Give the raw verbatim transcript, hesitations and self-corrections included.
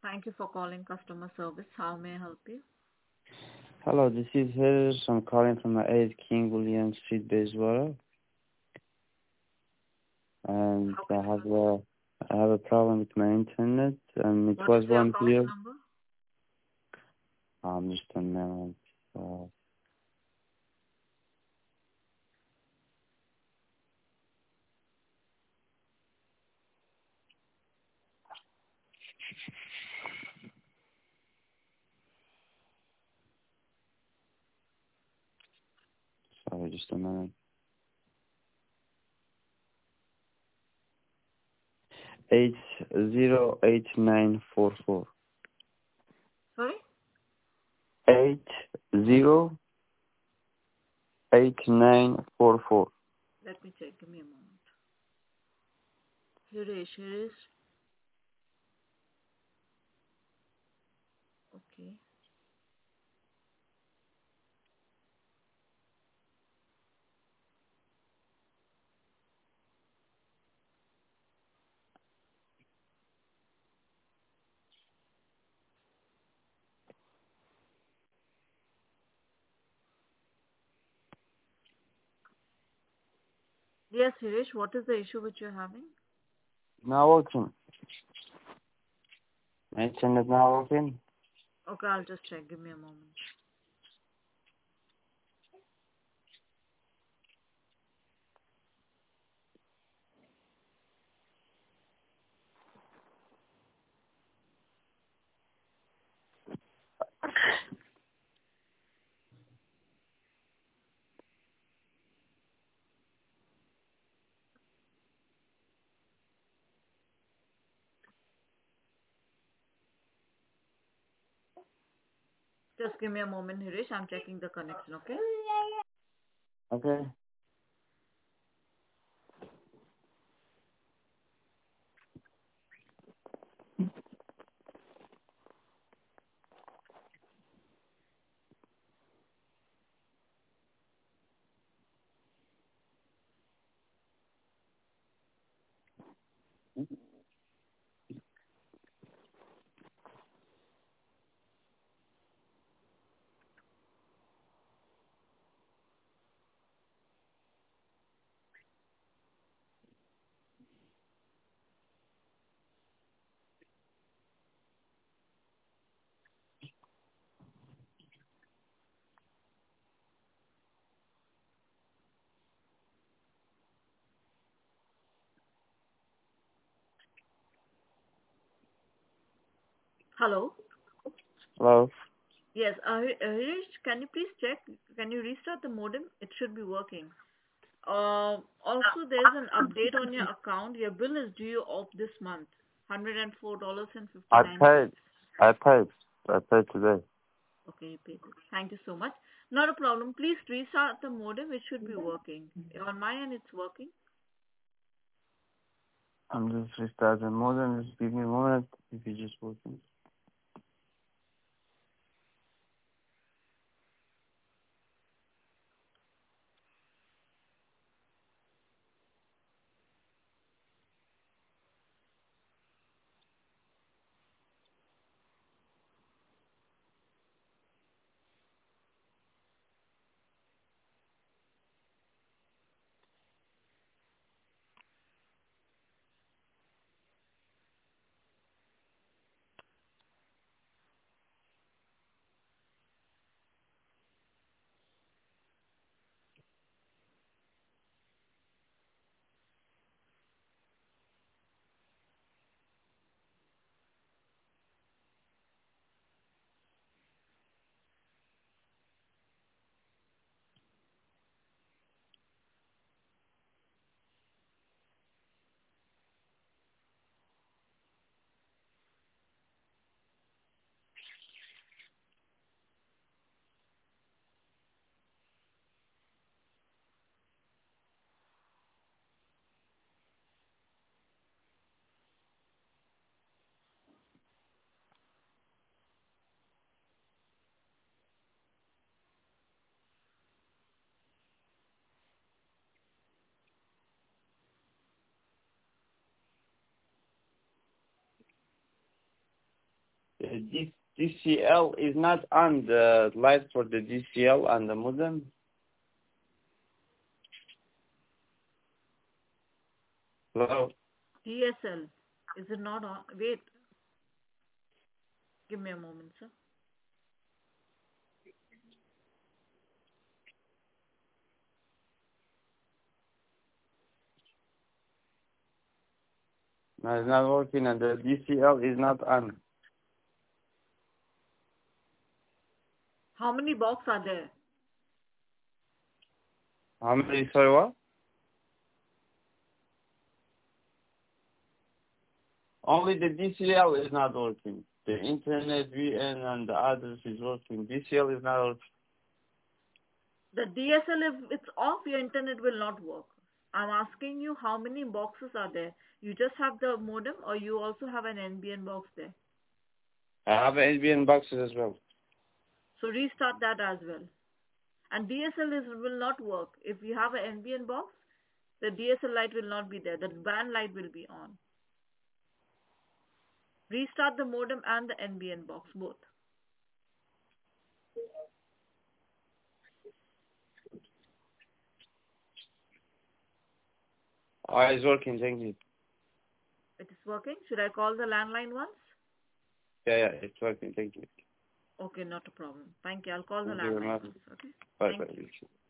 Thank you for calling customer service. How may I help you? Hello, this is Harris. I'm calling from the eight King William Street, Bayswater, and How I can I have help? a I have a problem with my internet, and it What is was your one account here. number? Um, just a minute. Uh, sorry, just a minute. Eight zero eight nine four four. Sorry? Eight zero eight nine four four. Let me check. Give me a moment. Hirish, Hirish. Okay. Yes, Hirish, what is the issue which you're having? Now working. My internet now working. Okay, I'll just check. Give me a moment. Just give me a moment, Hirish. I'm checking the connection, okay? Okay. Hello? Hello. Yes, uh, Hi- uh, Hirish, can you please check? Can you restart the modem? It should be working. Uh, also, there's an update on your account. Your bill is due of this month, one hundred four dollars and I fifty-nine paid. cents. I paid. I paid today. Okay, you paid it. Thank you so much. Not a problem. Please restart the modem. It should be working. On my end, it's working. I'm just restarting more than just give me a moment if you just working. the D- DCL is not on the light for the D C L and the modem. Hello? D S L, is it not on? Wait, give me a moment, sir. No, it's not working and the D C L is not on. How many box are there? How many, sorry, what? Only the D C L is not working. The internet, V N, and the others is working. D C L is not working. The D S L, if it's off, your internet will not work. I'm asking you how many boxes are there? You just have the modem or you also have an N B N box there? I have N B N boxes as well. So restart that as well. And D S L is, will not work. If you have an N B N box, the D S L light will not be there. The band light will be on. Restart the modem and the N B N box, both. Oh, it's working, thank you. It is working. Should I call the landline once? Yeah, yeah, it's working, thank you. Okay, not a problem. Thank you. I'll call the Thank you very landline much. once. Okay. Bye Thank bye. you.